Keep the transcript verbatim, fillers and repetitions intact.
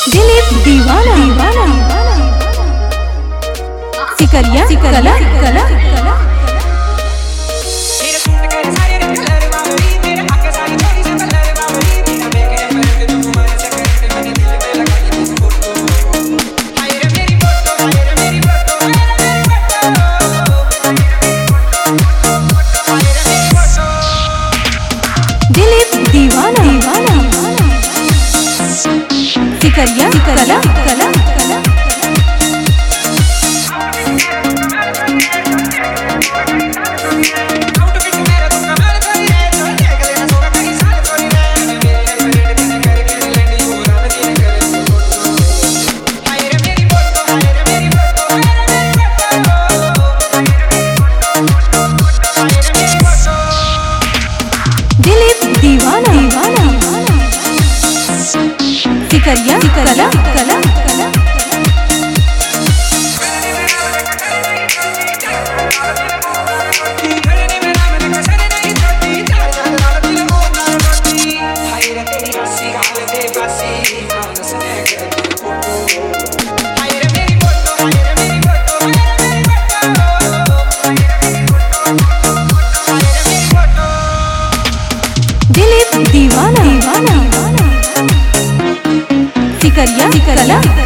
दिलीप दीवाना दीवाना सिकरिया कला कला दिलीप दीवाना दीवाना सिकरिया कला कला दिलीप दीवाना दीवाना सिकरिया कला कला दिलीप दीवाना दीवाना सिकरिया कला